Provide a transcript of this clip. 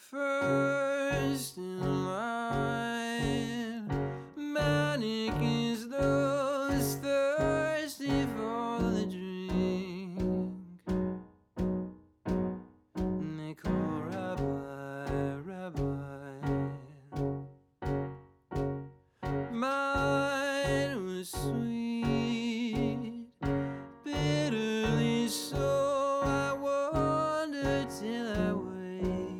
first in line. Manic is those thirsty for the drink. And they call Rabbi, Rabbi. Mine was sweet, bitterly so. I wondered till I wake.